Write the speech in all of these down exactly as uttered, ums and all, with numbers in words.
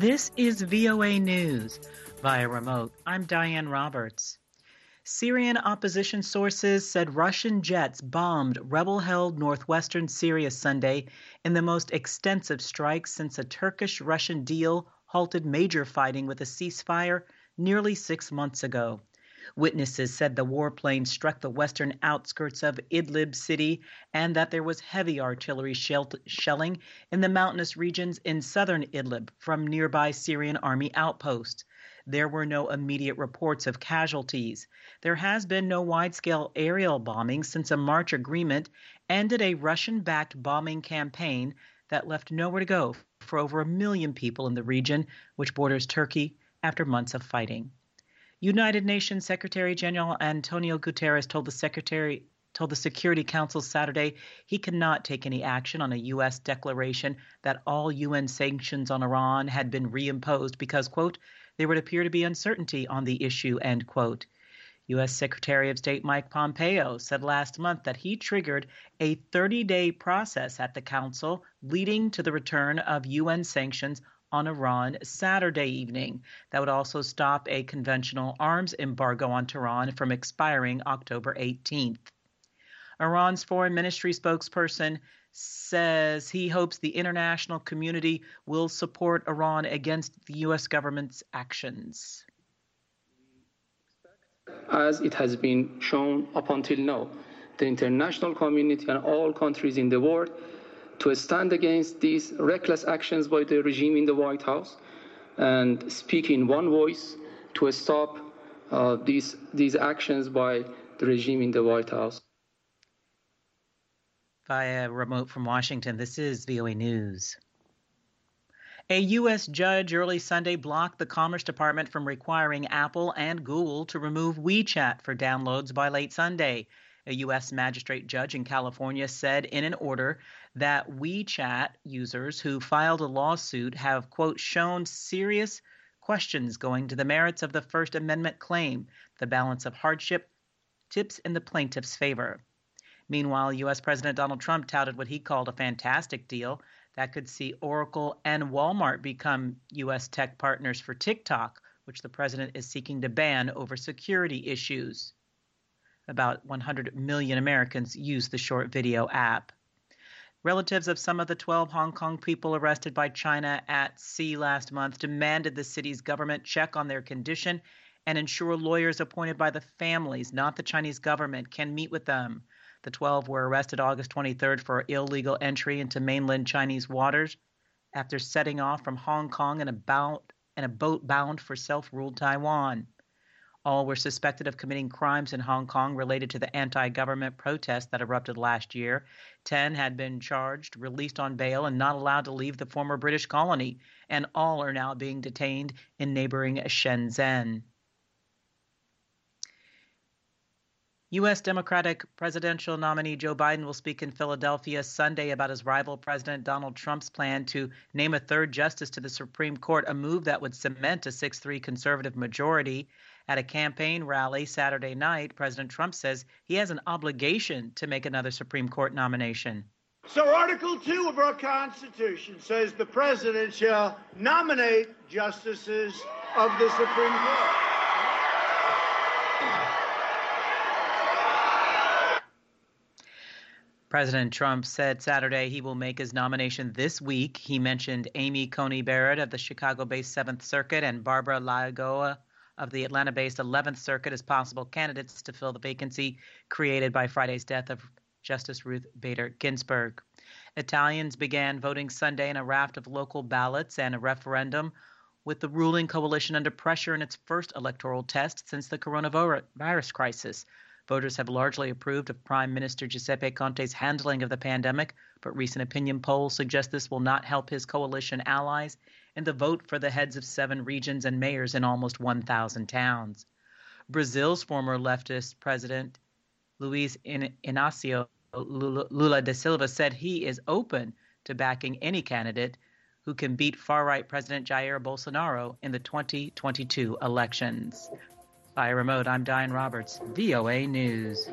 This is V O A News. Via remote, I'm Diane Roberts. Syrian opposition sources said Russian jets bombed rebel-held northwestern Syria Sunday in the most extensive strike since a Turkish-Russian deal halted major fighting with a ceasefire nearly six months ago. Witnesses said the warplane struck the western outskirts of Idlib city and that there was heavy artillery shell- shelling in the mountainous regions in southern Idlib from nearby Syrian army outposts. There were no immediate reports of casualties. There has been no wide-scale aerial bombing since a March agreement ended a Russian-backed bombing campaign that left nowhere to go for over a million people in the region, which borders Turkey, after months of fighting. United Nations Secretary General Antonio Guterres told the Secretary told the Security Council Saturday he cannot take any action on a U S declaration that all U N sanctions on Iran had been reimposed because, quote, there would appear to be uncertainty on the issue, end quote. U S Secretary of State Mike Pompeo said last month that he triggered a thirty-day process at the Council leading to the return of U N sanctions on Iran Saturday evening. That would also stop a conventional arms embargo on Tehran from expiring October eighteenth. Iran's foreign ministry spokesperson says he hopes the international community will support Iran against the U S government's actions. As it has been shown up until now, the international community and all countries in the world to stand against these reckless actions by the regime in the White House and speak in one voice to stop uh, these, these actions by the regime in the White House. Via remote from Washington, this is V O A News. A U S judge early Sunday blocked the Commerce Department from requiring Apple and Google to remove WeChat for downloads by late Sunday. A U S magistrate judge in California said in an order that WeChat users who filed a lawsuit have, quote, shown serious questions going to the merits of the First Amendment claim, the balance of hardship tips in the plaintiff's favor. Meanwhile, U S President Donald Trump touted what he called a fantastic deal that could see Oracle and Walmart become U S tech partners for TikTok, which the president is seeking to ban over security issues. About one hundred million Americans use the short video app. Relatives of some of the twelve Hong Kong people arrested by China at sea last month demanded the city's government check on their condition and ensure lawyers appointed by the families, not the Chinese government, can meet with them. The twelve were arrested August twenty-third for illegal entry into mainland Chinese waters after setting off from Hong Kong in a, bound, in a boat bound for self-ruled Taiwan. All were suspected of committing crimes in Hong Kong related to the anti-government protests that erupted last year. Ten had been charged, released on bail, and not allowed to leave the former British colony, and all are now being detained in neighboring Shenzhen. U S Democratic presidential nominee Joe Biden will speak in Philadelphia Sunday about his rival President Donald Trump's plan to name a third justice to the Supreme Court, a move that would cement a six three conservative majority. At a campaign rally Saturday night, President Trump says he has an obligation to make another Supreme Court nomination. So Article two of our Constitution says the president shall nominate justices of the Supreme Court. President Trump said Saturday he will make his nomination this week. He mentioned Amy Coney Barrett of the Chicago-based Seventh Circuit and Barbara Lagoa of the Atlanta-based eleventh Circuit as possible candidates to fill the vacancy created by Friday's death of Justice Ruth Bader Ginsburg. Italians began voting Sunday in a raft of local ballots and a referendum, with the ruling coalition under pressure in its first electoral test since the coronavirus crisis. Voters have largely approved of Prime Minister Giuseppe Conte's handling of the pandemic, but recent opinion polls suggest this will not help his coalition allies in the vote for the heads of seven regions and mayors in almost one thousand towns. Brazil's former leftist president, Luiz Inácio Lula da Silva, said he is open to backing any candidate who can beat far-right President Jair Bolsonaro in the twenty twenty-two elections. By remote, I'm Diane Roberts, V O A News.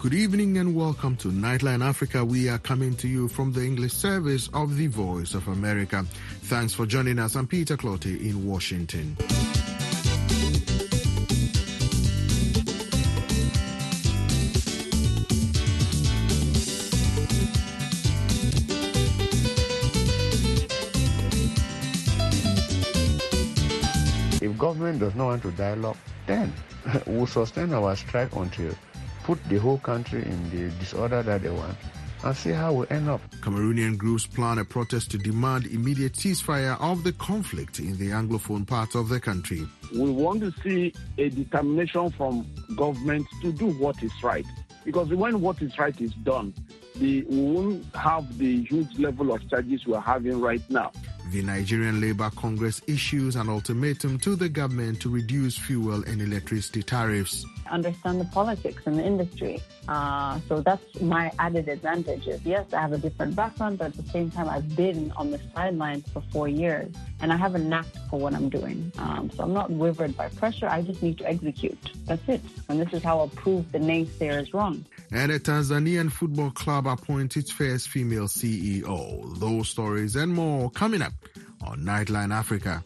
Good evening and welcome to Nightline Africa. We are coming to you from the English service of the Voice of America. Thanks for joining us. I'm Peter Clottey in Washington. If government does not want to dialogue, then we'll sustain our strike until put the whole country in the disorder that they want and see how we end up. Cameroonian groups plan a protest to demand immediate ceasefire of the conflict in the Anglophone part of the country. We want to see a determination from government to do what is right. Because when what is right is done, the, we won't have the huge level of charges we're having right now. The Nigerian Labour Congress issues an ultimatum to the government to reduce fuel and electricity tariffs. Understand the politics in the industry. Uh, so that's my added advantage. Is yes, I have a different background, but at the same time, I've been on the sidelines for four years, and I have a knack for what I'm doing. Um, so I'm not wavered by pressure. I just need to execute. That's it. And this is how I'll prove the naysayers wrong. And a Tanzanian football club appoints its first female C E O. Those stories and more coming up on Nightline Africa.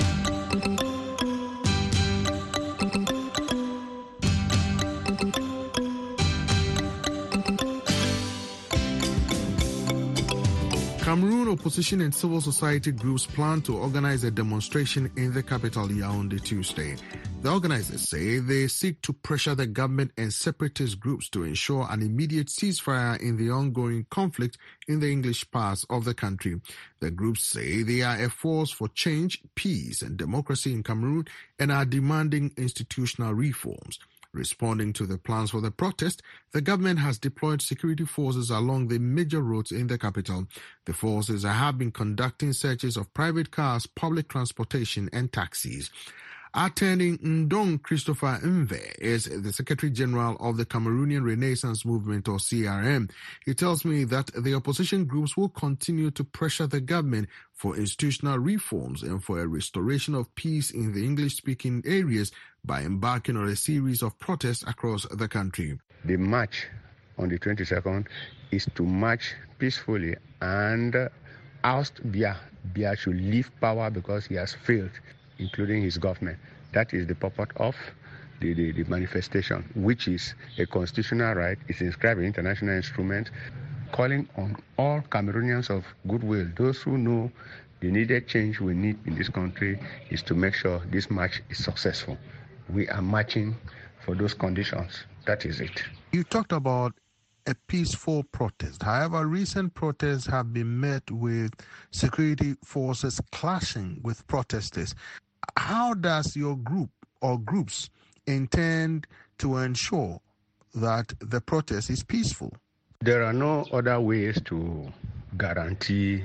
Cameroon opposition and civil society groups plan to organize a demonstration in the capital Yaoundé Tuesday. The organizers say they seek to pressure the government and separatist groups to ensure an immediate ceasefire in the ongoing conflict in the English parts of the country. The groups say they are a force for change, peace, and democracy in Cameroon and are demanding institutional reforms. Responding to the plans for the protest, the government has deployed security forces along the major roads in the capital. The forces have been conducting searches of private cars, public transportation, and taxis. Attorney Ndong Christopher Mve is the Secretary General of the Cameroonian Renaissance Movement, or C R M. He tells me that the opposition groups will continue to pressure the government for institutional reforms and for a restoration of peace in the English-speaking areas by embarking on a series of protests across the country. The march on the twenty-second is to march peacefully and oust Biya. Biya should leave power because he has failed, including his government. That is the purport of the, the, the manifestation, which is a constitutional right. It's inscribed in international instruments, calling on all Cameroonians of goodwill, those who know the needed change we need in this country, is to make sure this march is successful. We are marching for those conditions. That is it. You talked about a peaceful protest. However, recent protests have been met with security forces clashing with protesters. How does your group or groups intend to ensure that the protest is peaceful? There are no other ways to guarantee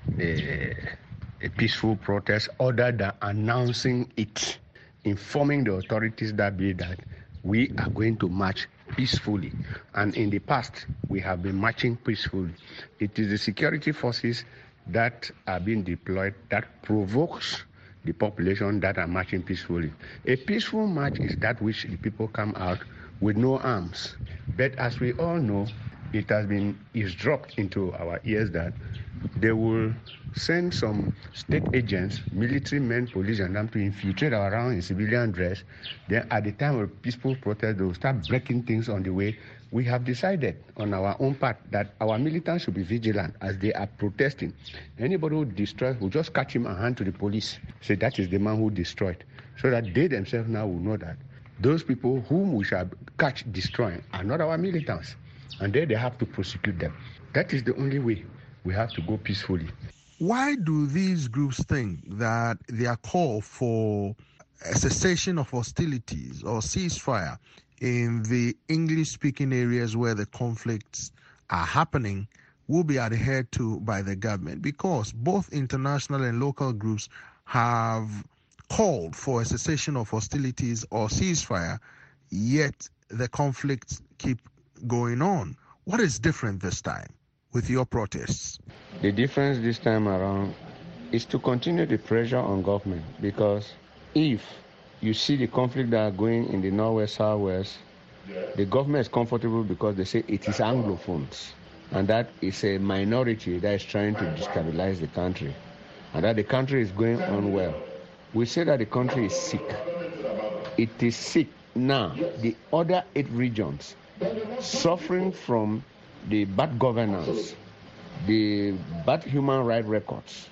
a, a peaceful protest other than announcing it, informing the authorities that be that we are going to march peacefully. And in the past, we have been marching peacefully. It is the security forces that are being deployed that provokes the population that are marching peacefully. A peaceful march is that which the people come out with no arms. But as we all know, it has been eavesdropped into our ears that they will send some state agents, military men, police, and them to infiltrate around in civilian dress. Then at the time of peaceful protest, they will start breaking things on the way. We have decided on our own part that our militants should be vigilant as they are protesting. Anybody who destroys, will just catch him and hand to the police. Say that is the man who destroyed. So that they themselves now will know that those people whom we shall catch destroying are not our militants. And then they have to prosecute them. That is the only way. We have to go peacefully. Why do these groups think that their call for a cessation of hostilities or ceasefire in the English-speaking areas where the conflicts are happening will be adhered to by the government? Because both international and local groups have called for a cessation of hostilities or ceasefire, yet the conflicts keep going on. What is different this time with your protests? The difference this time around is to continue the pressure on government, because if you see the conflict that are going in the northwest, southwest, The government is comfortable because they say it is Anglophones, and that is a minority that is trying to destabilize the country, and that the country is going on well. We say that the country is sick. It is sick now. The other eight regions suffering from the bad governance, the bad human rights records,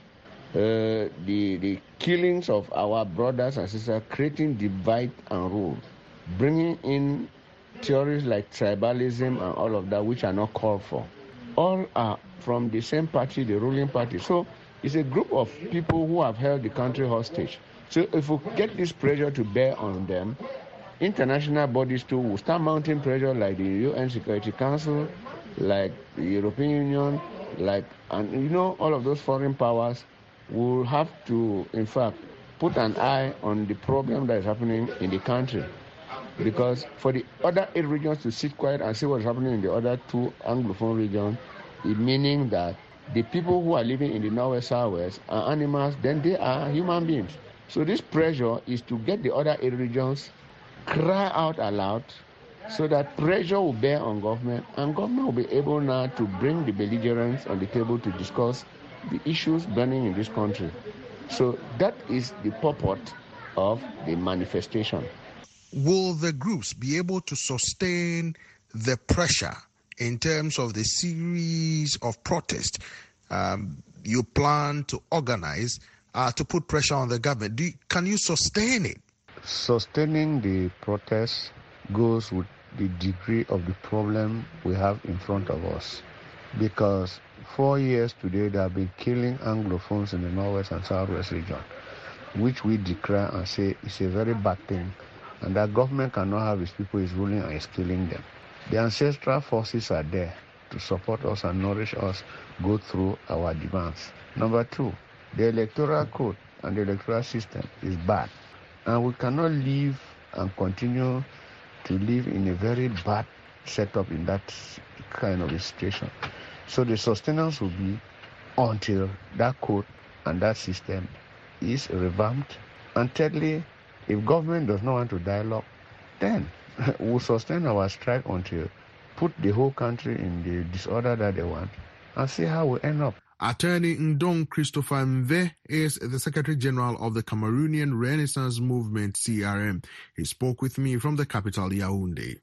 uh, the, the killings of our brothers and sisters, creating divide and rule, bringing in theories like tribalism and all of that, which are not called for. All are from the same party, the ruling party. So it's a group of people who have held the country hostage. So if we get this pressure to bear on them, international bodies too will start mounting pressure, like the U N Security Council, like the European Union, like, and you know, all of those foreign powers will have to, in fact, put an eye on the problem that is happening in the country. Because for the other eight regions to sit quiet and see what's happening in the other two Anglophone regions, it meaning that the people who are living in the Northwest, Southwest are animals, then they are human beings. So this pressure is to get the other eight regions cry out aloud, so that pressure will bear on government, and government will be able now to bring the belligerents on the table to discuss the issues burning in this country. So that is the purport of the manifestation. Will the groups be able to sustain the pressure in terms of the series of protests um, you plan to organize uh, to put pressure on the government? Do you, can you sustain it? Sustaining the protests goes with the degree of the problem we have in front of us. Because four years today, they have been killing Anglophones in the Northwest and Southwest region, which we declare and say is a very bad thing, and that government cannot have its people is ruling and is killing them. The ancestral forces are there to support us and nourish us, go through our demands. Number two, the electoral code and the electoral system is bad, and we cannot live and continue to live in a very bad setup in that kind of a situation. So the sustenance will be until that code and that system is revamped. And thirdly, if government does not want to dialogue, then we'll sustain our strike until put the whole country in the disorder that they want and see how we end up. Attorney Ndong Christopher Mve is the Secretary General of the Cameroonian Renaissance Movement, C R M. He spoke with me from the capital, Yaoundé.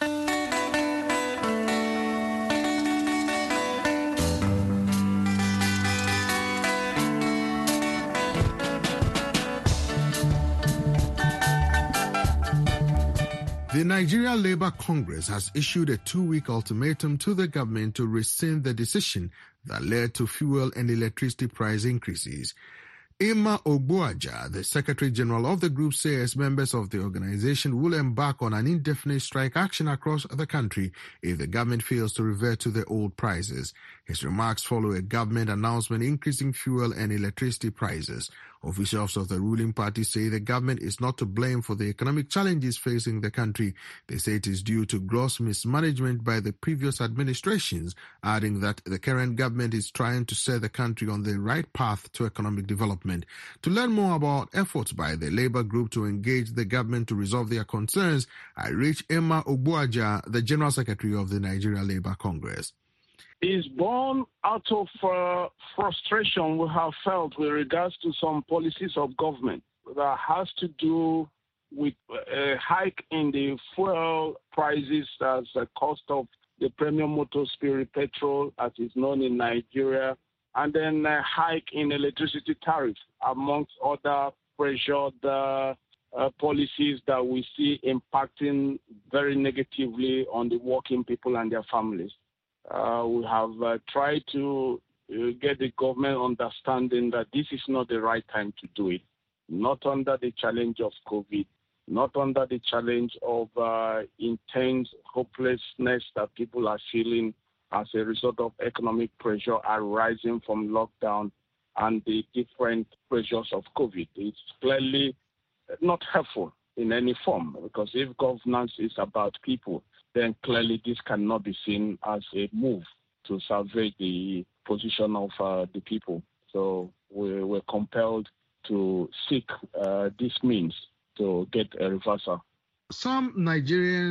The Nigeria Labour Congress has issued a two-week ultimatum to the government to rescind the decision that led to fuel and electricity price increases. Emma Ogbuaja, the Secretary General of the group, says members of the organization will embark on an indefinite strike action across the country if the government fails to revert to the old prices. His remarks follow a government announcement increasing fuel and electricity prices. Officials of the ruling party say the government is not to blame for the economic challenges facing the country. They say it is due to gross mismanagement by the previous administrations, adding that the current government is trying to set the country on the right path to economic development. To learn more about efforts by the Labour group to engage the government to resolve their concerns, I reached Emma Ogbuaja, the General Secretary of the Nigeria Labour Congress. Is born out of uh, frustration we have felt with regards to some policies of government that has to do with a hike in the fuel prices as a cost of the premium motor spirit petrol, as is known in Nigeria, and then a hike in electricity tariffs, amongst other pressured uh, uh, policies that we see impacting very negatively on the working people and their families. Uh, we have uh, tried to uh, get the government understanding that this is not the right time to do it, not under the challenge of COVID, not under the challenge of uh, intense hopelessness that people are feeling as a result of economic pressure arising from lockdown and the different pressures of COVID. It's clearly not helpful in any form, because if governance is about people, then clearly this cannot be seen as a move to salvage the position of uh, the people. So we were compelled to seek uh, this means to get a reversal. Some Nigerians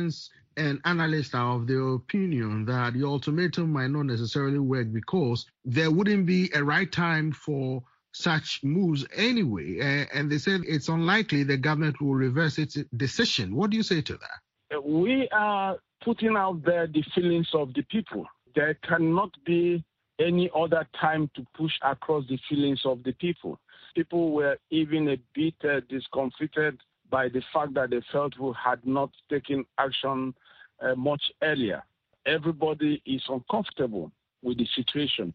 and analysts are of the opinion that the ultimatum might not necessarily work because there wouldn't be a right time for such moves anyway. Uh, and they said it's unlikely the government will reverse its decision. What do you say to that? We are putting out there the feelings of the people. There cannot be any other time to push across the feelings of the people. People were even a bit uh, discomfited by the fact that they felt we had not taken action uh, much earlier. Everybody is uncomfortable with the situation.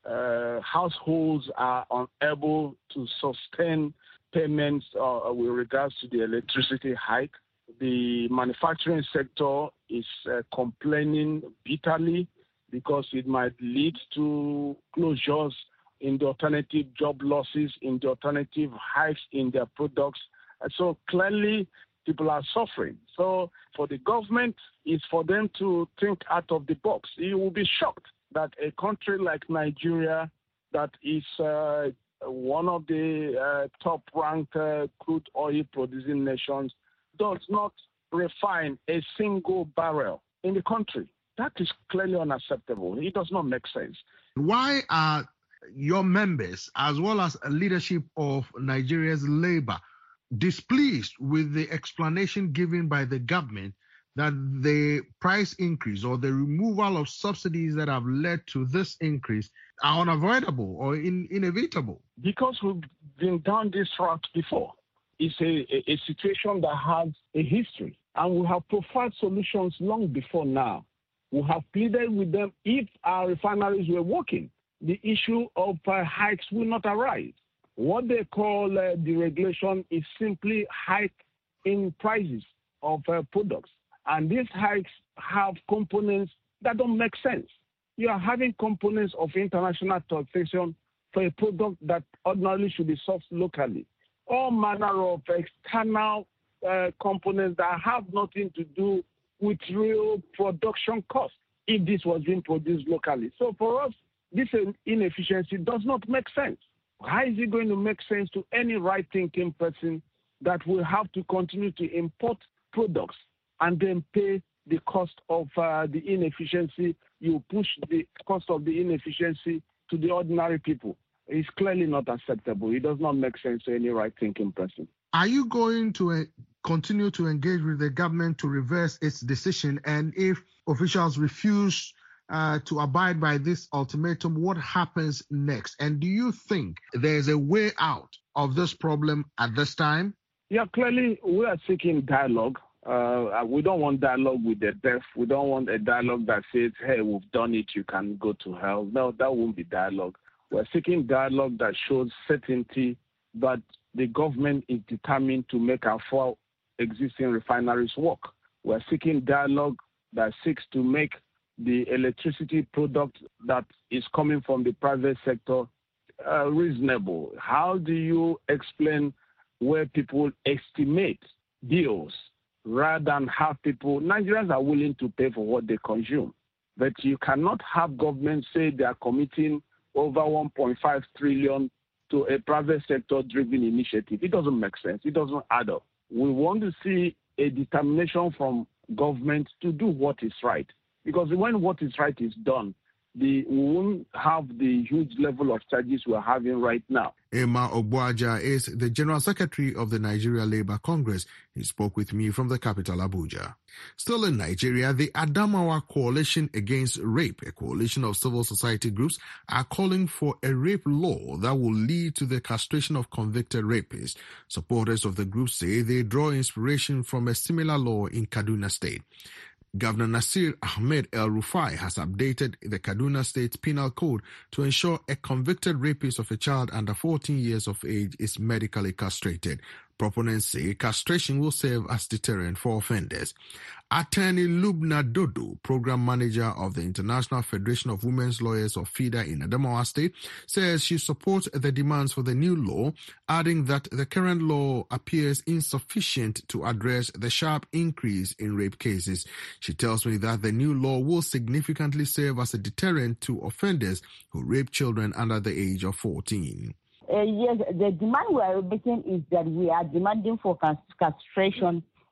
Uh, households are unable to sustain payments uh, with regards to the electricity hike. The manufacturing sector is uh, complaining bitterly because it might lead to closures in the alternative job losses, in the alternative hikes in their products. And so clearly people are suffering. So for the government, it's for them to think out of the box. You will be shocked that a country like Nigeria, that is uh, one of the uh, top-ranked uh, crude oil producing nations, does not refine a single barrel in the country. That is clearly unacceptable. It does not make sense. Why are your members, as well as leadership of Nigeria's labor, displeased with the explanation given by the government that the price increase or the removal of subsidies that have led to this increase are unavoidable or in, inevitable? Because we've been down this route before. It's a, a, a situation that has a history, and we have profiled solutions long before now. We have pleaded with them if our refineries were working, the issue of uh, hikes will not arise. What they call uh, deregulation is simply hike in prices of uh, products. And these hikes have components that don't make sense. You are having components of international taxation for a product that ordinarily should be sourced locally. All manner of external uh, components that have nothing to do with real production costs if this was being produced locally. So for us, this inefficiency does not make sense. How is it going to make sense to any right-thinking person that will have to continue to import products and then pay the cost of uh, the inefficiency? You push the cost of the inefficiency to the ordinary people. It's clearly not acceptable. It does not make sense to any right-thinking person. Are you going to uh, continue to engage with the government to reverse its decision? And if officials refuse uh, to abide by this ultimatum, what happens next? And do you think there's a way out of this problem at this time? Yeah, clearly we are seeking dialogue. Uh, we don't want dialogue with the deaf. We don't want a dialogue that says, hey, we've done it, you can go to hell. No, that won't be dialogue. We're seeking dialogue that shows certainty that the government is determined to make our four existing refineries work. We're seeking dialogue that seeks to make the electricity product that is coming from the private sector uh, reasonable. How do you explain where people estimate deals rather than have people? Nigerians are willing to pay for what they consume, but you cannot have government say they are committing over one point five trillion to a private sector driven initiative. It doesn't make sense. It doesn't add up. We want to see a determination from government to do what is right. Because when what is right is done, the, we won't have the huge level of charges we're having right now. Emma Ogbuaja is the General Secretary of the Nigeria Labour Congress. He spoke with me from the capital, Abuja. Still in Nigeria, the Adamawa Coalition Against Rape, a coalition of civil society groups, are calling for a rape law that will lead to the castration of convicted rapists. Supporters of the group say they draw inspiration from a similar law in Kaduna State. Governor Nasir Ahmed El-Rufai has updated the Kaduna State Penal Code to ensure a convicted rapist of a child under fourteen years of age is medically castrated. Proponents say castration will serve as deterrent for offenders. Attorney Lubna Dodo, program manager of the International Federation of Women's Lawyers of FIDA in Adamawa State, says she supports the demands for the new law, adding that the current law appears insufficient to address the sharp increase in rape cases. She tells me that the new law will significantly serve as a deterrent to offenders who rape children under the age of fourteen. Uh, yes, the demand we are making is that we are demanding for castration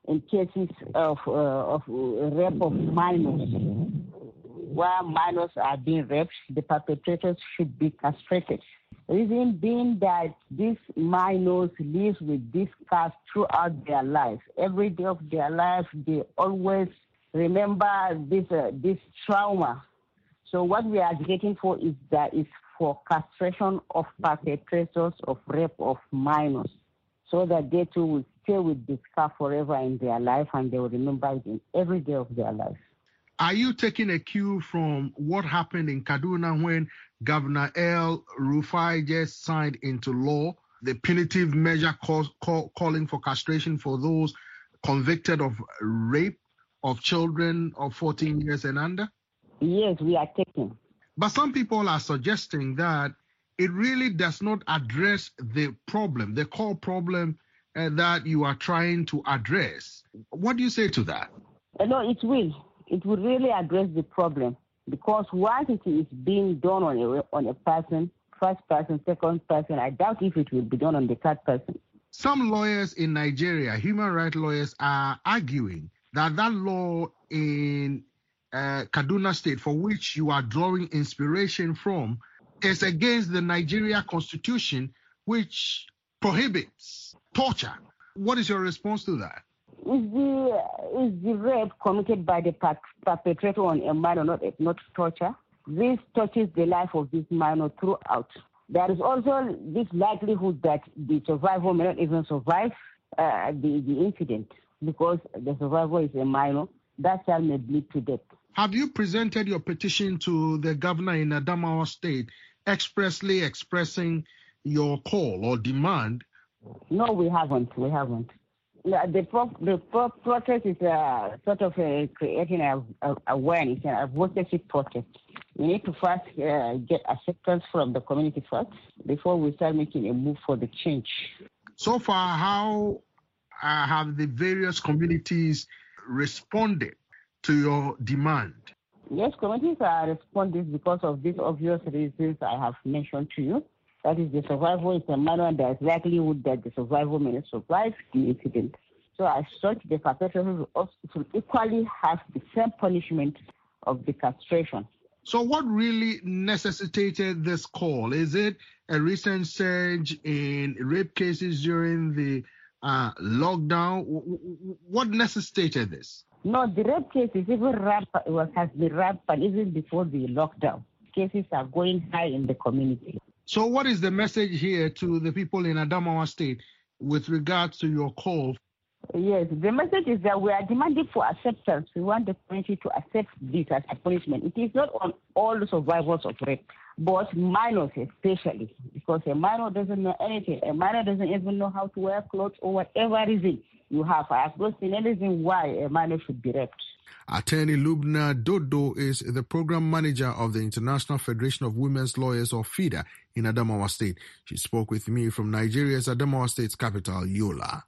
in cases of, uh, of rape of minors. Where minors are being raped, the perpetrators should be castrated. Reason being that these minors live with this curse throughout their life. Every day of their life, they always remember this uh, this trauma. So what we are advocating for is that is for castration of perpetrators of rape of minors, so that they too will stay with this scar forever in their life and they will remember it in every day of their life. Are you taking a cue from what happened in Kaduna when Governor El Rufai just signed into law the punitive measure call, call, calling for castration for those convicted of rape of children of fourteen years and under? Yes, we are taking. But some people are suggesting that it really does not address the problem, the core problem uh, that you are trying to address. What do you say to that? Uh, no, it will. It will really address the problem, because once it is being done on a, on a person, first person, second person, I doubt if it will be done on the third person. Some lawyers in Nigeria, human rights lawyers, are arguing that that law in uh, Kaduna State, for which you are drawing inspiration from, is against the Nigeria Constitution, which prohibits torture. What is your response to that? Is the is the rape committed by the perpetrator on a minor not not torture? This touches the life of this minor throughout. There is also this likelihood that the survivor may not even survive uh, the the incident, because the survivor is a minor. That child may bleed to death. Have you presented your petition to the governor in Adamawa State, expressly expressing your call or demand? No, we haven't. We haven't. The, pro- the pro- protest is uh, sort of uh, creating a, a awareness and advocacy protest. We need to first uh, get acceptance from the community first before we start making a move for the change. So far, how uh, have the various communities responded to your demand? Yes, communities are responding because of these obvious reasons I have mentioned to you. That is, the survivor is a minor and there is likelihood that the survivor may not survive the incident. So as such, the perpetrator should equally have the same punishment of the castration. So what really necessitated this call? Is it a recent surge in rape cases during the uh, lockdown? What necessitated this? No, the rape cases even rampant, has been rampant even before the lockdown. Cases are going high in the community. So what is the message here to the people in Adamawa State with regards to your call? Yes, the message is that we are demanding for acceptance. We want the community to accept this as a punishment. It is not on all the survivors of rape, but minors especially, because a minor doesn't know anything. A minor doesn't even know how to wear clothes or whatever reason you have. I have not seen any reason why a minor should be raped. Attorney Lubna Dodo is the program manager of the International Federation of Women's Lawyers, or FIDA, in Adamawa State. She spoke with me from Nigeria's Adamawa State's capital, Yola.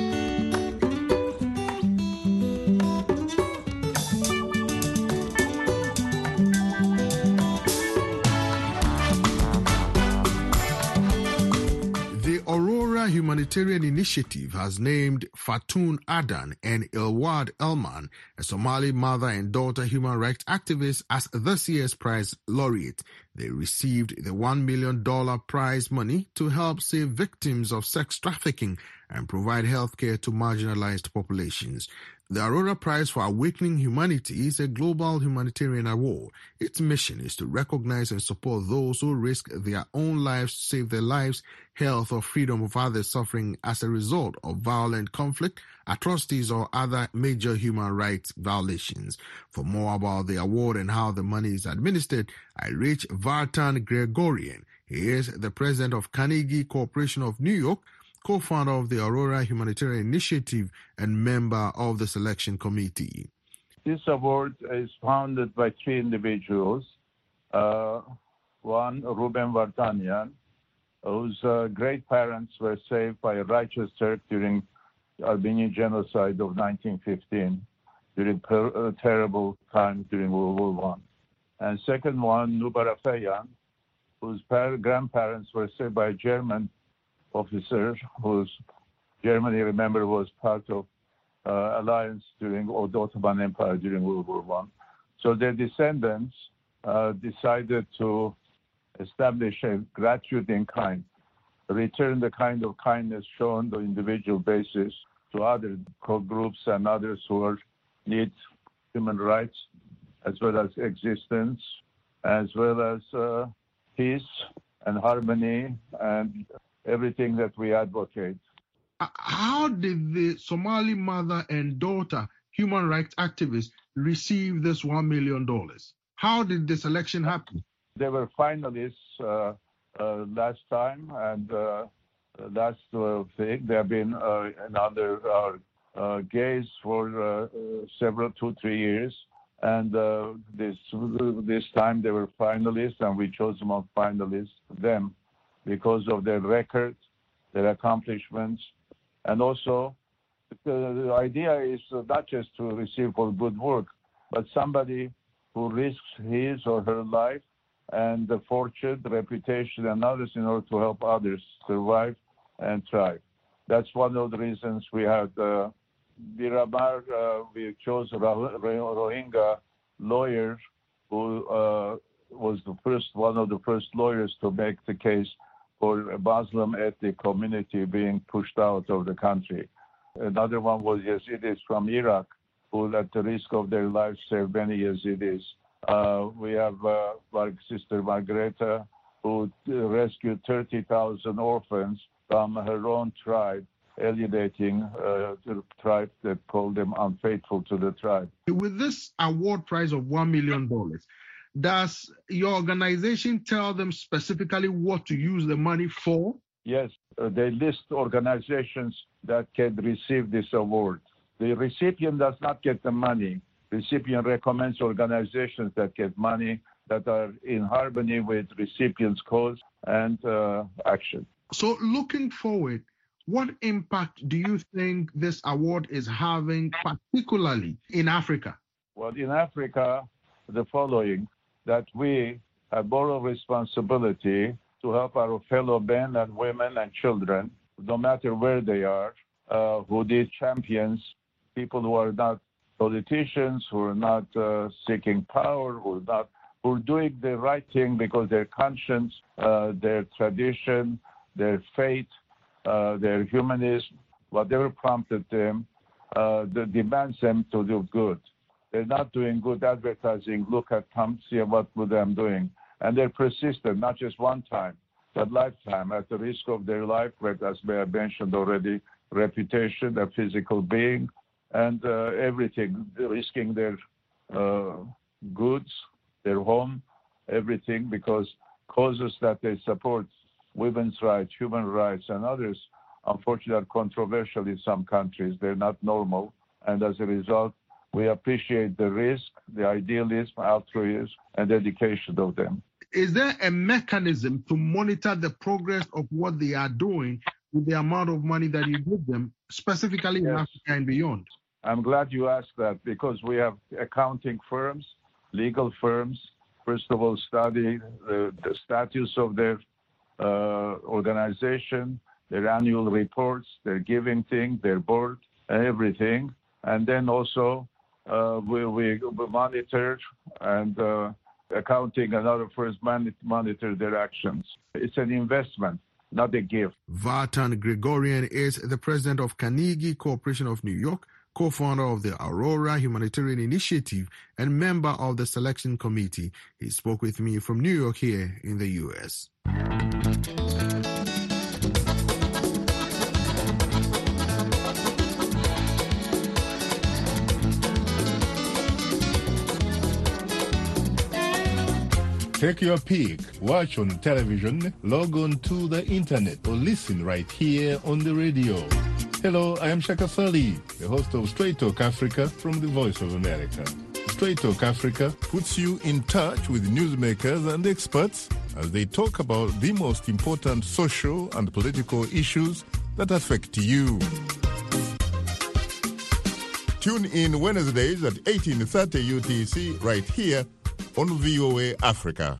Humanitarian Initiative has named Fatun Adan and Ilwad Elman, a Somali mother and daughter human rights activist, as this year's prize laureate. They received the one million dollars prize money to help save victims of sex trafficking and provide health care to marginalized populations. The Aurora Prize for Awakening Humanity is a global humanitarian award. Its mission is to recognize and support those who risk their own lives to save their lives, health, or freedom of others suffering as a result of violent conflict, atrocities, or other major human rights violations. For more about the award and how the money is administered, I reached Vartan Gregorian. He is the president of Carnegie Corporation of New York, co-founder of the Aurora Humanitarian Initiative and member of the selection committee. This award is founded by three individuals. Uh, one, Ruben Vartanian, whose uh, great parents were saved by a righteous Turk during the Albanian genocide of nineteen fifteen, during per, uh, terrible times during World War One. And second one, Nubara Feyan, whose par- grandparents were saved by a German officer whose Germany, remember, was part of uh, alliance during or the Ottoman Empire during World War One. So their descendants uh, decided to establish a gratitude in kind, return the kind of kindness shown on individual basis to other groups and others who are, need human rights, as well as existence, as well as uh, peace and harmony and everything that we advocate. How did the Somali mother and daughter human rights activists receive this one million dollars? How did the selection happen? They were finalists uh, uh, last time, and uh, last uh, thing, they have been uh, under our uh, gaze for uh, several, two, three years. And uh, this this time they were finalists, and we chose among finalists them because of their record, their accomplishments, and also the, the idea is not just to receive for good work, but somebody who risks his or her life and the fortune, the reputation, and others in order to help others survive and thrive. That's one of the reasons we had uh, Miramar, uh, we chose a Rohingya lawyer who uh, was the first, one of the first lawyers to make the case for a Muslim ethnic community being pushed out of the country. Another one was Yazidis from Iraq, who at the risk of their lives saved many Yazidis. Uh, we have uh, like Sister Margareta, who rescued thirty thousand orphans from her own tribe, alienating uh, the tribe that called them unfaithful to the tribe. With this award prize of one million dollars, does your organization tell them specifically what to use the money for? Yes, uh, they list organizations that can receive this award. The recipient does not get the money. The recipient recommends organizations that get money that are in harmony with recipient's cause and uh, action. So looking forward, what impact do you think this award is having, particularly in Africa? Well, in Africa, the following, that we have moral responsibility to help our fellow men and women and children, no matter where they are, uh, who need champions, people who are not politicians, who are not uh, seeking power, who are not, who are doing the right thing because their conscience, uh, their tradition, their faith, uh, their humanism, whatever prompted them, uh, that demands them to do good. They're not doing good advertising. Look at come, see what I'm doing. And they're persistent, not just one time, but lifetime, at the risk of their life, as I mentioned already, reputation, their physical being, and uh, everything, risking their uh, goods, their home, everything, because causes that they support, women's rights, human rights, and others, unfortunately, are controversial in some countries. They're not normal. And as a result, we appreciate the risk, the idealism, altruism, and dedication of them. Is there a mechanism to monitor the progress of what they are doing with the amount of money that you give them, specifically yes. in Africa and beyond? I'm glad you asked that, because we have accounting firms, legal firms, first of all, study the, the status of their uh, organization, their annual reports, their giving thing, their board, everything. And then also uh, we, we monitor and uh, accounting and other firms monitor their actions. It's an investment, not a gift. Vartan Gregorian is the president of Carnegie Corporation of New York, co-founder of the Aurora Humanitarian Initiative, and member of the selection committee. He spoke with me from New York here in the U S. Take your pick, watch on television, log on to the internet, or listen right here on the radio. Hello, I am Shaka Sali, the host of Straight Talk Africa from the Voice of America. Straight Talk Africa puts you in touch with newsmakers and experts as they talk about the most important social and political issues that affect you. Tune in Wednesdays at eighteen thirty U T C right here on V O A Africa.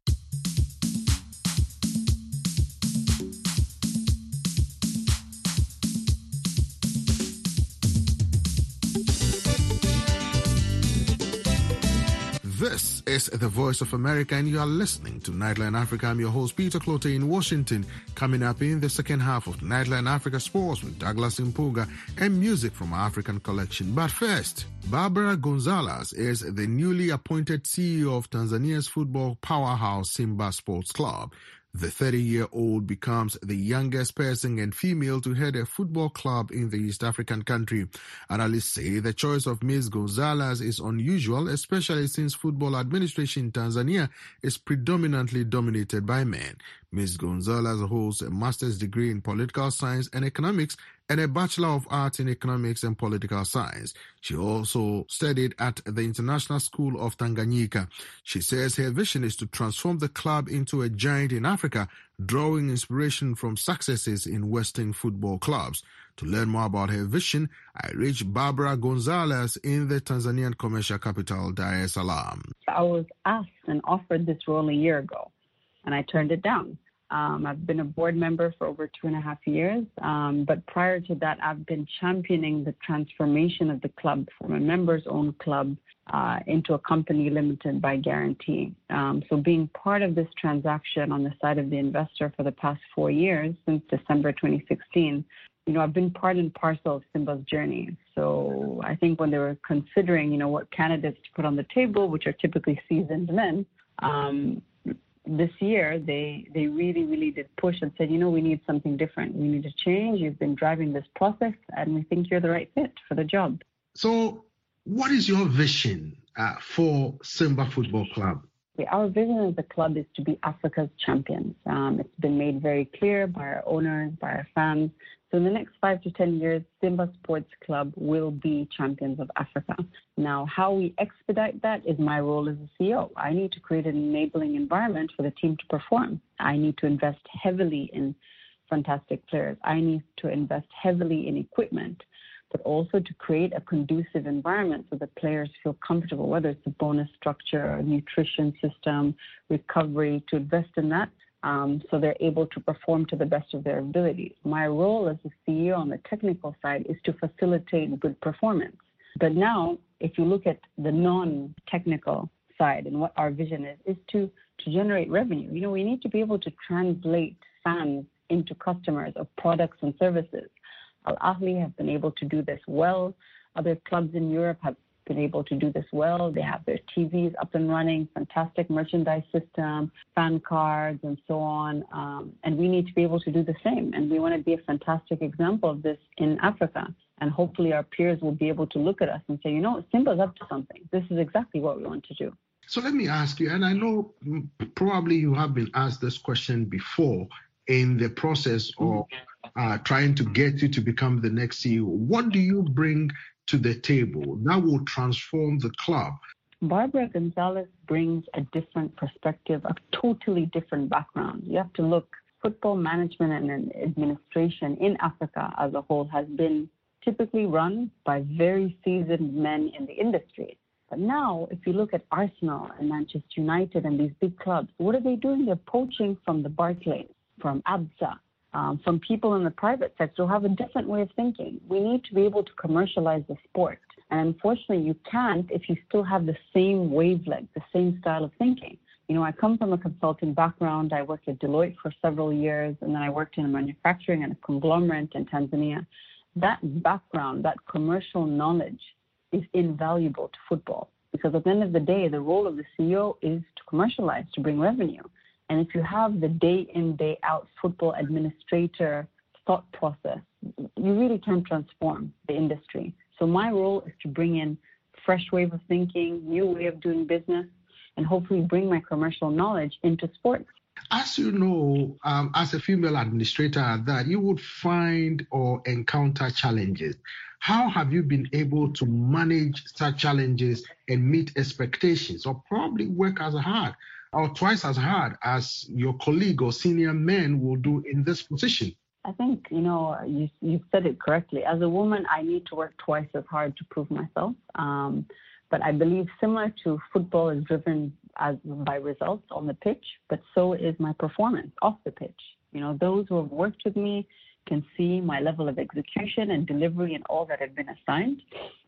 is the Voice of America, and you are listening to Nightline Africa. I'm your host, Peter Clote, in Washington. Coming up in the second half of Nightline Africa Sports with Douglas Impuga and music from our African collection. But first, Barbara Gonzalez is the newly appointed C E O of Tanzania's football powerhouse Simba Sports Club. The thirty-year-old becomes the youngest person and female to head a football club in the East African country. Analysts say the choice of Miz Gonzalez is unusual, especially since football administration in Tanzania is predominantly dominated by men. Miz Gonzalez holds a master's degree in political science and economics and a Bachelor of Arts in Economics and Political Science. She also studied at the International School of Tanganyika. She says her vision is to transform the club into a giant in Africa, drawing inspiration from successes in Western football clubs. To learn more about her vision, I reached Barbara Gonzalez in the Tanzanian commercial capital, Dar es Salaam. I was asked and offered this role a year ago, and I turned it down. Um, I've been a board member for over two and a half years, um, but prior to that, I've been championing the transformation of the club from a members-owned club uh, into a company limited by guarantee. Um, so being part of this transaction on the side of the investor for the past four years, since December twenty sixteen, you know, I've been part and parcel of Simba's journey. So I think when they were considering, you know, what candidates to put on the table, which are typically seasoned men, um, this year, they, they really, really did push and said, you know, we need something different. We need to change. You've been driving this process, and we think you're the right fit for the job. So what is your vision uh, for Simba Football Club? Our vision as a club is to be Africa's champions. Um, it's been made very clear by our owners, by our fans. So in the next five to ten years, Simba Sports Club will be champions of Africa. Now, how we expedite that is my role as a C E O. I need to create an enabling environment for the team to perform. I need to invest heavily in fantastic players. I need to invest heavily in equipment, but also to create a conducive environment so that players feel comfortable, whether it's a bonus structure, a nutrition system, recovery, to invest in that. Um, so they're able to perform to the best of their abilities. My role as a C E O on the technical side is to facilitate good performance. But now, if you look at the non-technical side and what our vision is, is to, to generate revenue. You know, we need to be able to translate fans into customers of products and services. Al Ahly have been able to do this well. Other clubs in Europe have been able to do this well. They have their T Vs up and running, fantastic merchandise system, fan cards, and so on. Um, and we need to be able to do the same. And we want to be a fantastic example of this in Africa. And hopefully our peers will be able to look at us and say, you know, Simba's up to something. This is exactly what we want to do. So let me ask you, and I know probably you have been asked this question before in the process of uh, trying to get you to become the next C E O. What do you bring to the table that will transform the club? Barbara Gonzalez brings a different perspective, a totally different background. You have to look, football management and administration in Africa as a whole has been typically run by very seasoned men in the industry. But now, if you look at Arsenal and Manchester United and these big clubs, what are they doing? They're poaching from the Barclays, from Absa, um, from people in the private sector who have a different way of thinking. We need to be able to commercialize the sport. And unfortunately, you can't if you still have the same wavelength, the same style of thinking. You know, I come from a consulting background. I worked at Deloitte for several years, and then I worked in manufacturing and a conglomerate in Tanzania. That background, that commercial knowledge is invaluable to football, because at the end of the day, the role of the C E O is to commercialize, to bring revenue. And if you have the day in, day out football administrator thought process, you really can transform the industry. So my role is to bring in fresh wave of thinking, new way of doing business, and hopefully bring my commercial knowledge into sports. As you know, um, as a female administrator, that you would find or encounter challenges. How have you been able to manage such challenges and meet expectations, or probably work as hard or twice as hard as your colleague or senior men will do in this position? I think, you know, you, you said it correctly. As a woman, I need to work twice as hard to prove myself. Um, but I believe similar to football is driven as by results on the pitch, but so is my performance off the pitch. You know, those who have worked with me can see my level of execution and delivery and all that I've been assigned.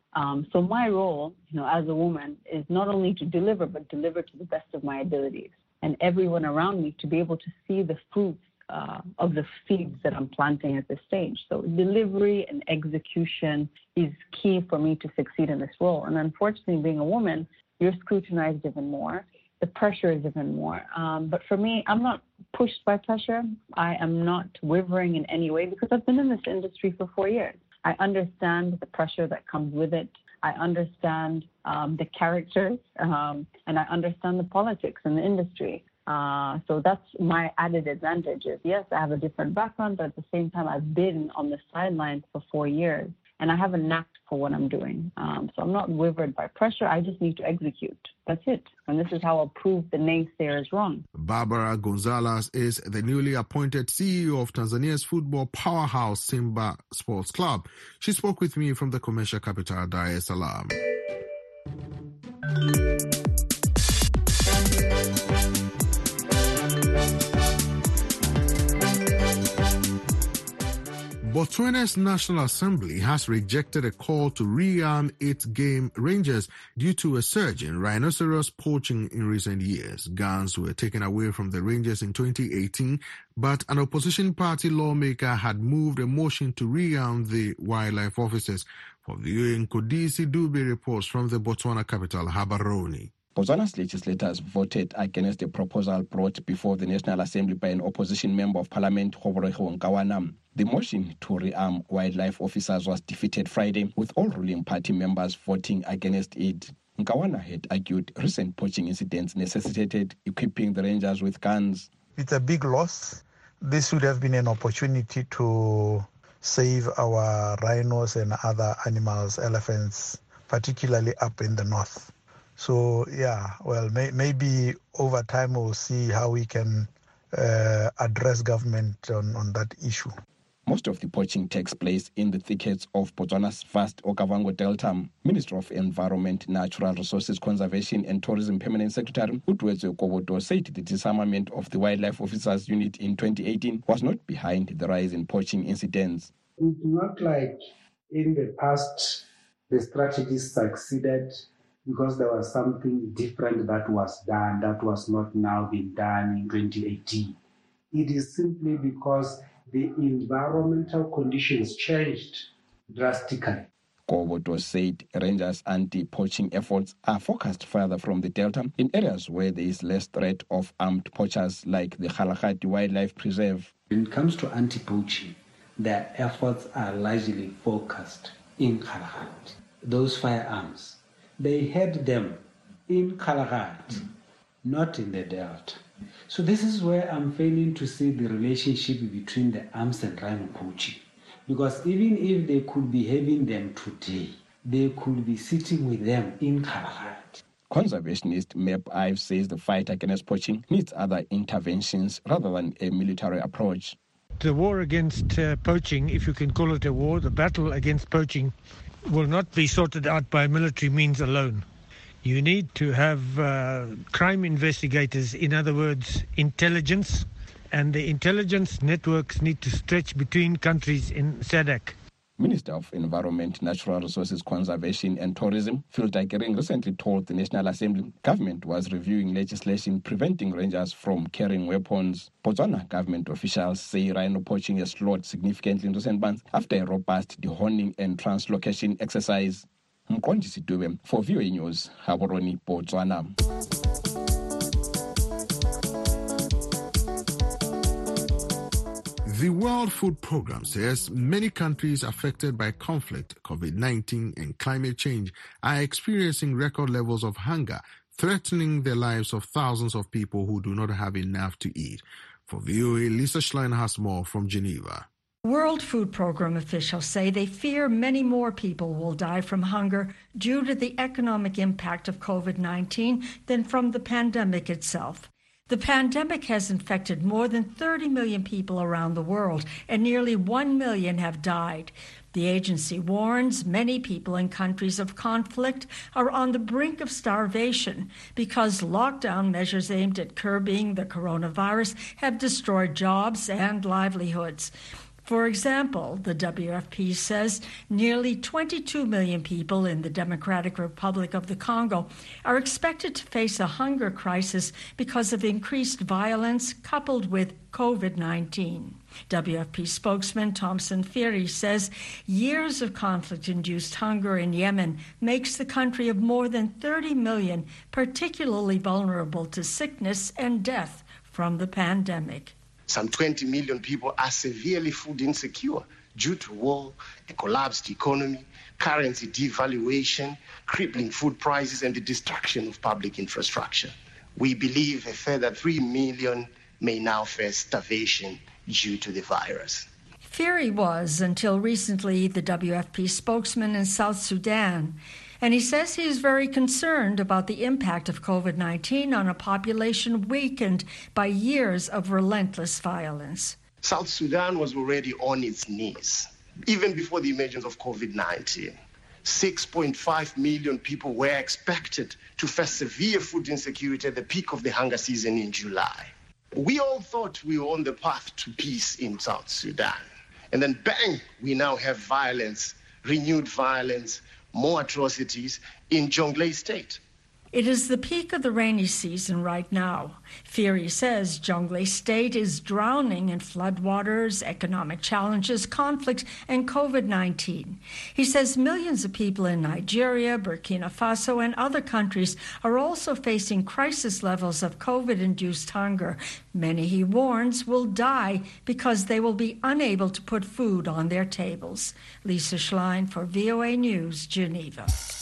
Um, so my role, you know, as a woman is not only to deliver, but deliver to the best of my abilities, and everyone around me to be able to see the fruits uh, of the seeds that I'm planting at this stage. So delivery and execution is key for me to succeed in this role. And unfortunately, being a woman, you're scrutinized even more. The pressure is even more. Um, but for me, I'm not pushed by pressure. I am not wavering in any way because I've been in this industry for four years. I understand the pressure that comes with it. I understand um, the characters, um, and I understand the politics in the industry. Uh, so that's my added advantage is, yes, I have a different background, but at the same time, I've been on the sidelines for four years, and I have a knack for what I'm doing. Um, so I'm not wavered by pressure. I just need to execute. That's it. And this is how I'll prove the naysayers wrong. Barbara Gonzalez is the newly appointed C E O of Tanzania's football powerhouse Simba Sports Club. She spoke with me from the commercial capital, Dar es Salaam. Botswana's National Assembly has rejected a call to rearm its game rangers due to a surge in rhinoceros poaching in recent years. Guns were taken away from the rangers in twenty eighteen, but an opposition party lawmaker had moved a motion to rearm the wildlife officers. For V O A, Nkodisi Dube reports from the Botswana capital, Gaborone. Botswana's legislators voted against a proposal brought before the National Assembly by an opposition member of parliament, Goborego Nkawana. The motion to rearm wildlife officers was defeated Friday, with all ruling party members voting against it. Nkawana had argued recent poaching incidents necessitated equipping the rangers with guns. It's a big loss. This would have been an opportunity to save our rhinos and other animals, elephants, particularly up in the north. So, yeah, well, may, maybe over time we'll see how we can uh, address government on, on that issue. Most of the poaching takes place in the thickets of Botswana's vast Okavango Delta. Minister of Environment, Natural Resources Conservation and Tourism Permanent Secretary Utwetso Koboto said the disarmament of the Wildlife Officers Unit in twenty eighteen was not behind the rise in poaching incidents. It's not like in the past the strategy succeeded because there was something different that was done that was not now being done in twenty eighteen. It is simply because the environmental conditions changed drastically. Koboto said rangers' anti-poaching efforts are focused further from the Delta in areas where there is less threat of armed poachers like the Kgalagadi Wildlife Preserve. When it comes to anti-poaching, their efforts are largely focused in Kgalagadi. Those firearms, they had them in Kgalagadi, mm. not in the Delta. So this is where I'm failing to see the relationship between the arms and rhino poaching. Because even if they could be having them today, they could be sitting with them in Kgalagadi. Conservationist Mep Ives says the fight against poaching needs other interventions rather than a military approach. The war against uh, poaching, if you can call it a war, the battle against poaching will not be sorted out by military means alone. You need to have uh, crime investigators, in other words, intelligence, and the intelligence networks need to stretch between countries in SADC. Minister of Environment, Natural Resources Conservation and Tourism, Phil Dykering, recently told the National Assembly government was reviewing legislation preventing rangers from carrying weapons. Botswana government officials say rhino poaching has slowed significantly in recent months after a robust dehoning and translocation exercise. Nkodisi Dube for V O A News, Gaborone, Botswana. The World Food Programme says many countries affected by conflict, COVID nineteen and climate change are experiencing record levels of hunger, threatening the lives of thousands of people who do not have enough to eat. For V O A, Lisa Schlein has more from Geneva. World Food Programme officials say they fear many more people will die from hunger due to the economic impact of COVID nineteen than from the pandemic itself. The pandemic has infected more than thirty million people around the world, and nearly one million have died. The agency warns many people in countries of conflict are on the brink of starvation because lockdown measures aimed at curbing the coronavirus have destroyed jobs and livelihoods. For example, the W F P says nearly twenty-two million people in the Democratic Republic of the Congo are expected to face a hunger crisis because of increased violence coupled with COVID nineteen. W F P spokesman Thomson Phiri says years of conflict-induced hunger in Yemen makes the country of more than thirty million particularly vulnerable to sickness and death from the pandemic. Some twenty million people are severely food insecure due to war, a collapsed economy, currency devaluation, crippling food prices, and the destruction of public infrastructure. We believe a further three million may now face starvation due to the virus. Phiri was, until recently, the W F P spokesman in South Sudan, and he says he is very concerned about the impact of COVID nineteen on a population weakened by years of relentless violence. South Sudan was already on its knees, even before the emergence of COVID nineteen. six point five million people were expected to face severe food insecurity at the peak of the hunger season in July. We all thought we were on the path to peace in South Sudan. And then bang, we now have violence, renewed violence, more atrocities in Jonglei State. It is the peak of the rainy season right now. Phiri says Jonglei State is drowning in floodwaters, economic challenges, conflict, and COVID nineteen. He says millions of people in Nigeria, Burkina Faso, and other countries are also facing crisis levels of COVID-induced hunger. Many, he warns, will die because they will be unable to put food on their tables. Lisa Schlein for V O A News, Geneva.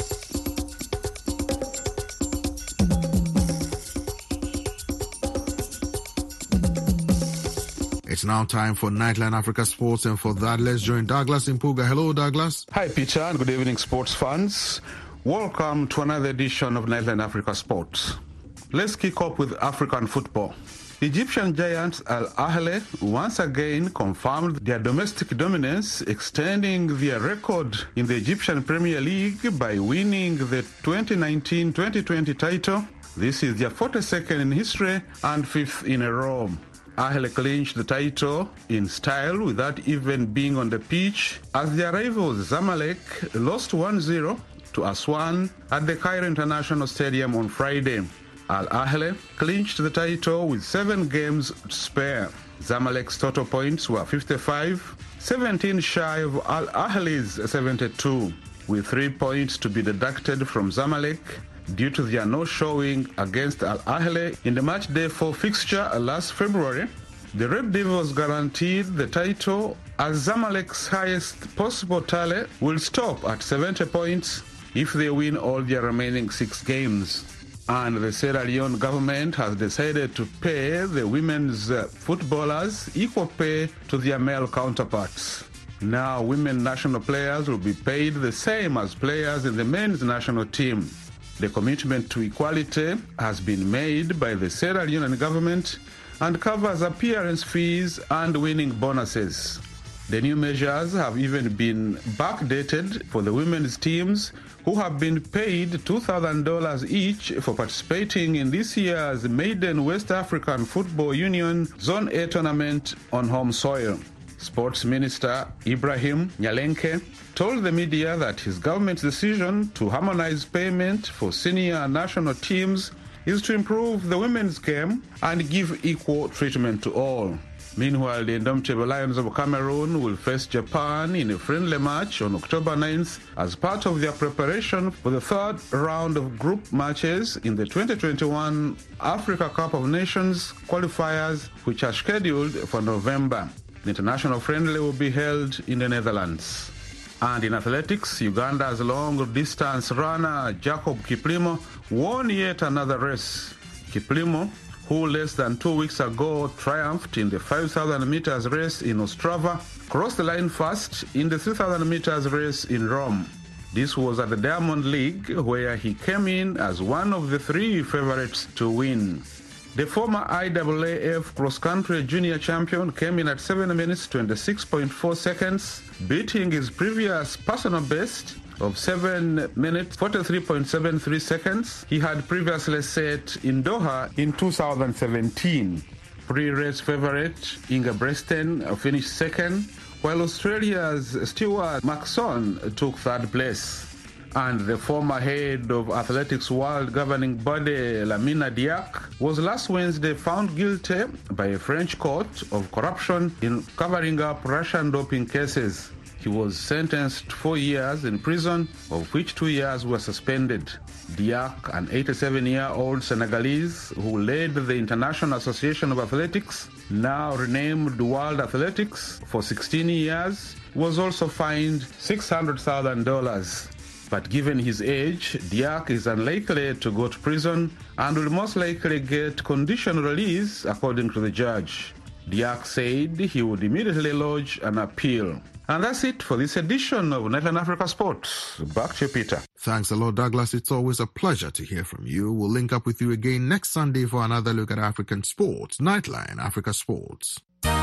It's now time for Nightline Africa Sports, and for that, let's join Douglas Impuga. Hello, Douglas. Hi, Peter, and good evening, sports fans. Welcome to another edition of Nightline Africa Sports. Let's kick off with African football. Egyptian giants Al Ahly once again confirmed their domestic dominance, extending their record in the Egyptian Premier League by winning the twenty nineteen twenty twenty title. This is their forty-second in history and fifth in a row. Ahly clinched the title in style without even being on the pitch as their rivals Zamalek lost one zero to Aswan at the Cairo International Stadium on Friday. Al Ahly clinched the title with seven games to spare. Zamalek's total points were fifty-five, seventeen shy of Al Ahly's seventy-two, with three points to be deducted from Zamalek due to their no showing against Al Ahly in the match day four fixture last February. The Red Devils guaranteed the title as Zamalek's highest possible tally will stop at seventy points if they win all their remaining six games. And the Sierra Leone government has decided to pay the women's footballers equal pay to their male counterparts. Now women national players will be paid the same as players in the men's national team. The commitment to equality has been made by the Sierra Leone government and covers appearance fees and winning bonuses. The new measures have even been backdated for the women's teams, who have been paid two thousand dollars each for participating in this year's maiden West African Football Union Zone A tournament on home soil. Sports Minister Ibrahim Nyalenke told the media that his government's decision to harmonize payment for senior national teams is to improve the women's game and give equal treatment to all. Meanwhile, the indomitable Lions of Cameroon will face Japan in a friendly match on October ninth as part of their preparation for the third round of group matches in the twenty twenty-one Africa Cup of Nations qualifiers, which are scheduled for November. The international friendly will be held in the Netherlands. And in athletics, Uganda's long-distance runner Jacob Kiplimo won yet another race. Kiplimo, who less than two weeks ago triumphed in the five thousand meters race in Ostrava, crossed the line first in the three thousand meters race in Rome. This was at the Diamond League, where he came in as one of the three favorites to win. The former I A A F cross-country junior champion came in at seven minutes twenty-six point four seconds, beating his previous personal best of seven minutes forty-three point seven three seconds he had previously set in Doha in two thousand seventeen. Pre-race favorite Inga Bresten finished second, while Australia's Stuart McSwan took third place. And the former head of athletics world governing body, Lamine Diack, was last Wednesday found guilty by a French court of corruption in covering up Russian doping cases. He was sentenced to four years in prison, of which two years were suspended. Diack, an eighty-seven-year-old Senegalese who led the International Association of Athletics, now renamed World Athletics, for sixteen years, was also fined six hundred thousand dollars. But given his age, Diack is unlikely to go to prison and will most likely get conditional release, according to the judge. Diack said he would immediately lodge an appeal. And that's it for this edition of Nightline Africa Sports. Back to you, Peter. Thanks a lot, Douglas. It's always a pleasure to hear from you. We'll link up with you again next Sunday for another look at African sports. Nightline Africa Sports.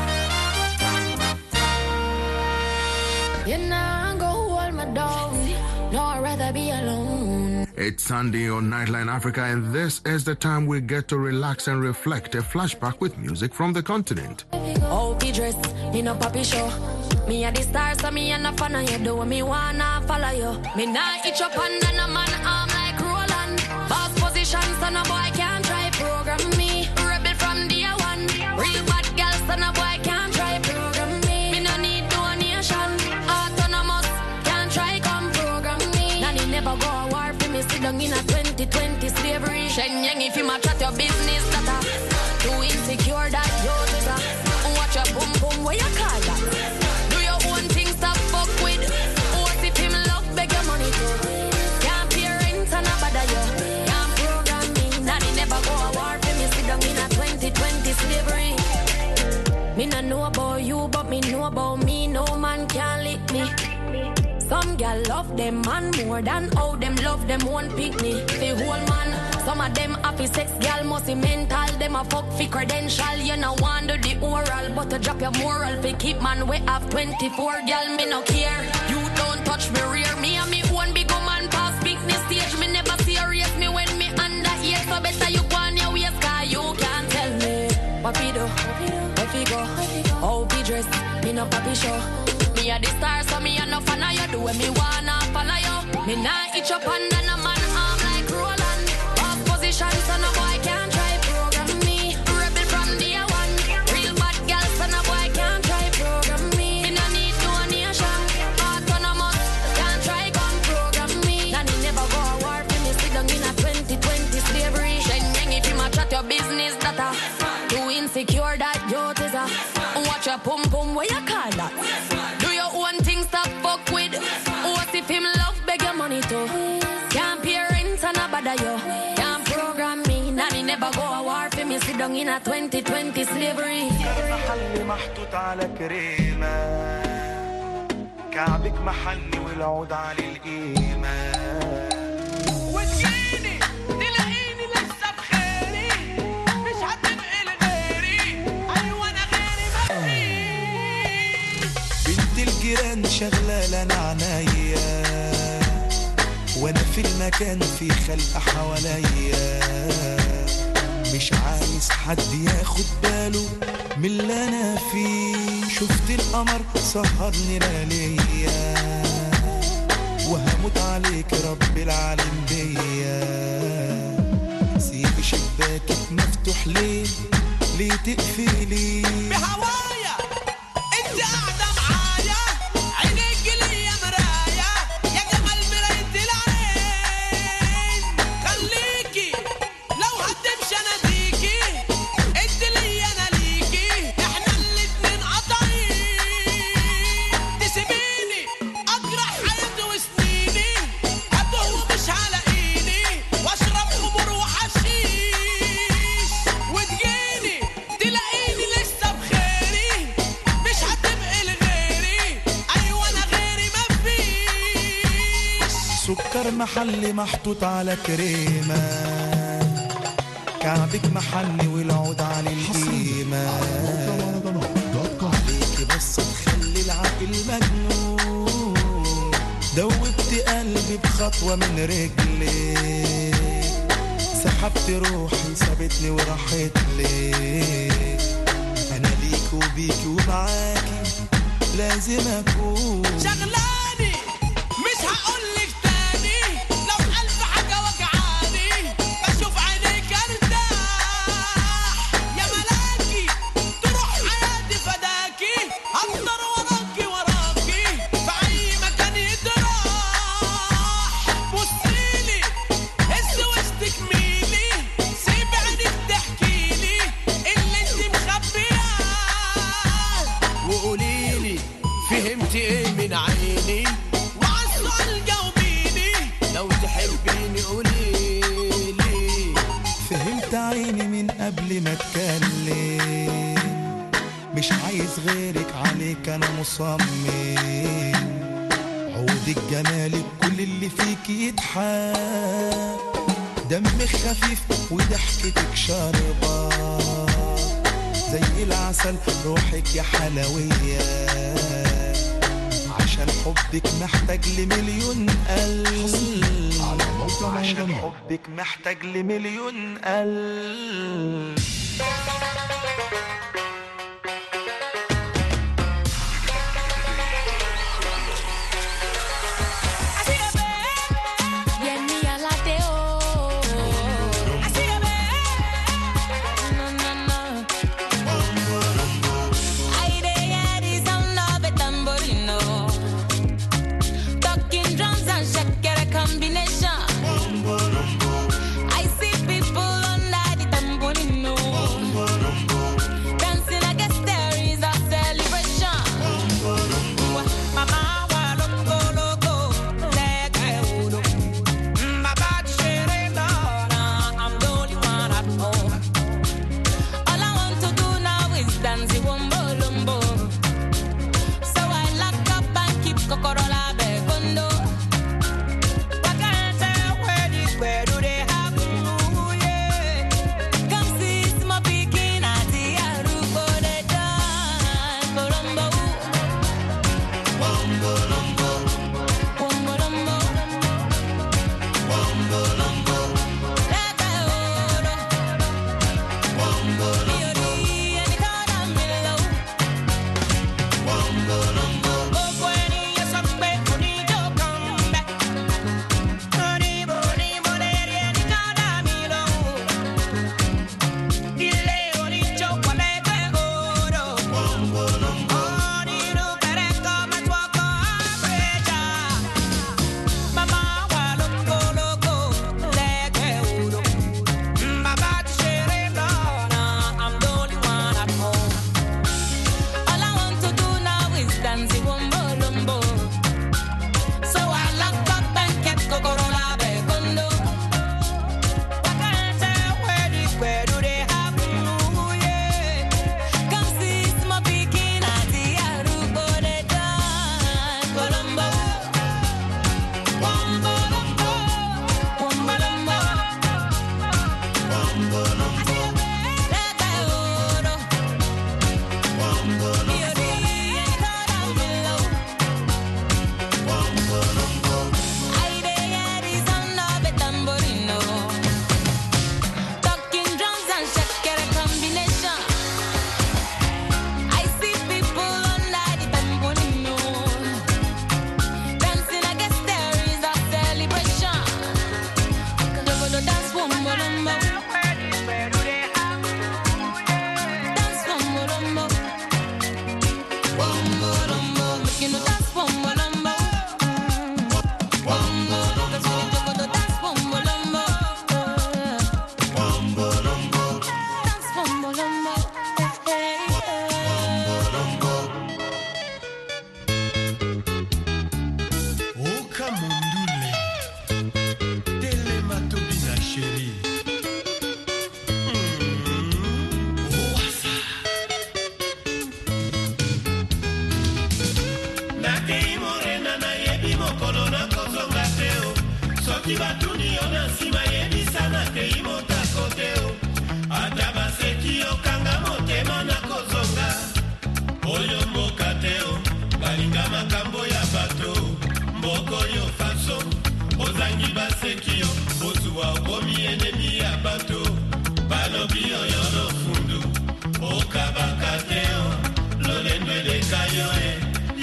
You know, go hold my dog. No, I'd rather be alone. It's Sunday on Nightline Africa, and this is the time we get to relax and reflect. A flashback with music from the continent. Oh, he dress, me no papi show. Me a the star, so me a no fan of you. Do me wanna follow you. Me nah itch up under no man arm like Roland. Boss position, so no boy can't try program me. Rebel from day one. Real bad girl, so no boy can't try program me. Me no need donation. Autonomous, can't try come program me. Nanny never go a war for me. Sit down in a twenty twenty slavery. Shenyang if you match at your business, that a too insecure that you're just watch your boom boom. Where you call that? Slavery. Me no know about you, but me know about me. No man can lick me. Some gal love them man more than how them love them one pick me. The whole man, some of them happy sex gal must be mental. Them a fuck fi credential. You no want do the oral, but to drop your moral fi keep man we have twenty-four gal. Me no care. You don't touch me rear. Me and me one big woman pass business stage. Me never serious me when me under here. So better you go on your waist, cause you can't tell me. What we do, what we go, how we dress, me no papi show. Me a the star, so me a no fan of you. Do when me wanna follow you. Me nah itch up under no man arm like Roland. Off position, so no boy can't try program me. Rebel from day one. Real bad girl, so no boy can't try program me. Me no need donation. Autonomous, can't try come program me. Nanny never go a war for me. Sit down in a twenty twenty slavery. Shenyang if you match at your business, that a insecure that youth is a watch your pum pum, where you call that? Do your own thing, stop fuck with. What if him love, beg your money too? Can't pay rent and a bother you. Can't program me, nanny never go a war for me. Sit down in a twenty twenty slavery. محلي محطوط على كريمة كعبك محلي والعود على القيمة وتجيني تلاقيني لسه بخيري مش هتبقى لغيري أيوة أنا غيري مفيش بنت الجيران شغلة لنا عنايا وأنا في المكان في خلق حواليا مش عايز حد ياخد باله من اللي انا فيه شفت القمر سهرني لياليا وهموت عليك رب العالم بيا سيبي شباكك مفتوح ليه ليه تقفلي بهوايا انت قاعده معايا عينيك ليا مرايه يا جمال مرايه العين خليكي لو هتمشي انا سكر محلي محطوط على كريمة كعبك محلي والعود على القيمة عليكي بس تخلي العقل مجنون دوبت قلبي بخطوة من رجلي سحبت روحي سابتني وراحت لي أنا ليك وبيكي ومعاكي لا لازم اكون شغلاني مش هقولك تاني لو ألف حاجة وجعاني بشوف عينيك ارتاح يا ملاكي تروح حياتي فداكي هفضل وراكي وراكي في أي مكان يتراح بصيلي هز وشك ميلي سيب عينيك تحكيلي اللي انت مخبياه وقوليلي فهمتي ايه من عيني وعالسؤال جاوبيني لو تحبيني قوليلي فهمت عيني من قبل ما اتكلم مش عايز غيرك عليك انا مصمم عودك جمالك كل اللي فيك يضحك دمك خفيف وضحكتك شاربة زي العسل روحك يا حلوية عشان حبك محتاج لمليون قلب عشان حبك محتاج لمليون قلب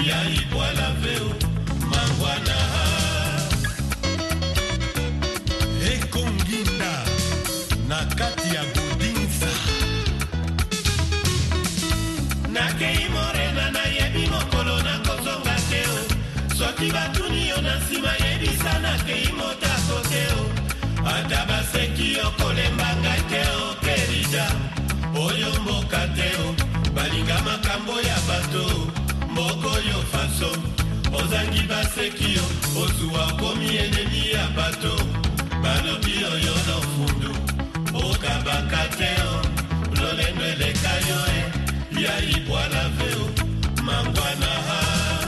ya ipwala veo mangwana ekonginda na kati ya godinsa nakei morena na yebi mokolo na kozonga teo soki batuni yo na nsima yebisa nakei motako teo ata baseki yo kolemba ngai teo kerija oyo mboka teo balinga makambo ya bato mboko yo faso ozangi baseki yo ozuwa okomi enemi ya bato balobi oyo no fundu okabaka teo lolendo eleka yo e ya ibwala veo mangwana ha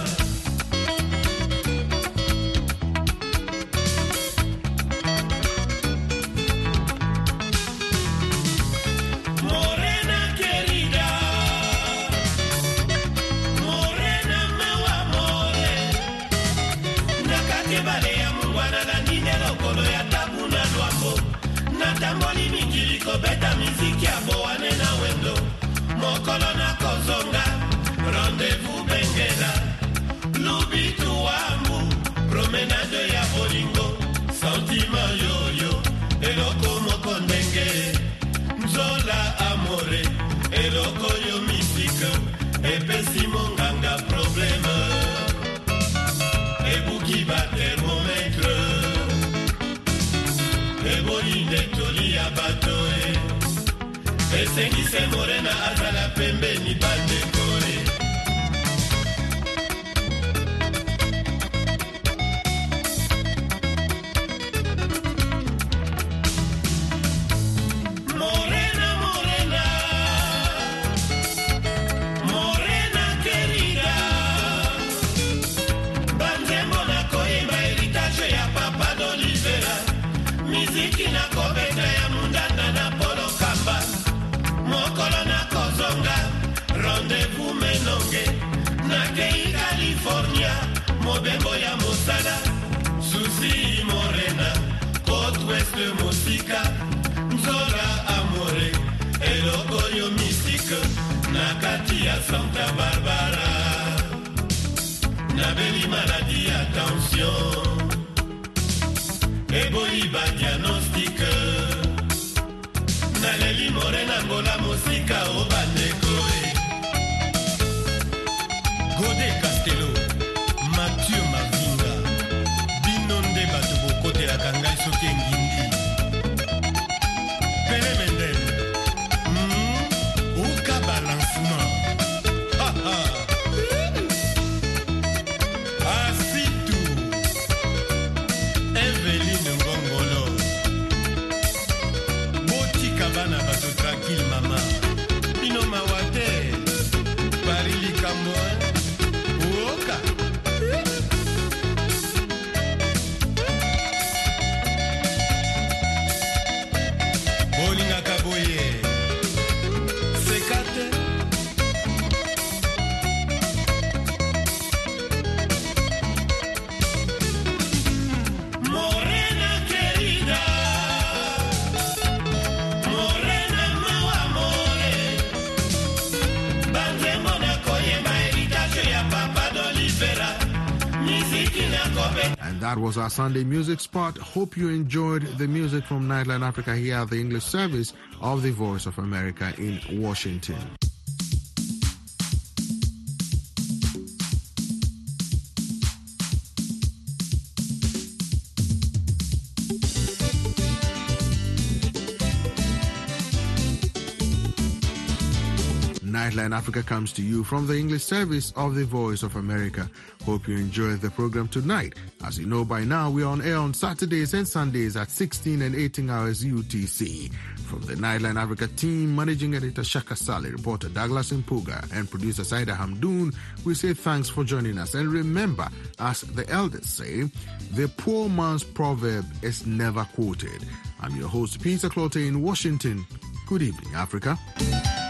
natamboli mikili kobeta miziki ya bowane na wendo mokolo na kozonga rendez-vous bengela lubitu wambu promenade ya bolingo santima yoyo eloko moko ndenge nzola amore eloko yo misike epesi monganga probleme ebuki ba thermometre eboyinde toli ya bato e esengise morena azala pembeni bandeko e morena morena morena querida banzembo na koyemba heritage ya papa d'Olivera miziki na kobeta ya mundanda na polo kamba mokolo na kozonga rendez-vous menonge nakei California mobembo ya mosala susi morena côte ouest mosika nzola amore eloko yo mystique na kati ya Santa Barbara na beli maladie ya tension eboyi ba diagnostique naleli morena ngola mosika o bandeko e Gode Castelo Mathieu Mavinga bino nde bato bokotelaka ngai soki engindi Pele Mendel mm, uka balancement ah, ah. Asitu Eveline Ngongolo Botika bana bato tranquille mama Pino Mawate Barili Kambo Uoka Bolinga Kaboye Sekate Morena querida Morena mawa more Banzembo na koyemba heritage ya papa d'Olivera miziki na kobe. And that was our Sunday music spot. Hope you enjoyed the music from Nightline Africa here at the English service of the Voice of America in Washington. Nightline Africa comes to you from the English service of the Voice of America. Hope you enjoyed the program tonight. As you know by now, we're on air on Saturdays and Sundays at sixteen and eighteen hours U T C. From the Nightline Africa team, Managing Editor Shaka Sali, reporter Douglas Mpuga, and producer Saida Hamdoon, we say thanks for joining us. And remember, as the elders say, the poor man's proverb is never quoted. I'm your host, Peter Clotte in Washington. Good evening, Africa.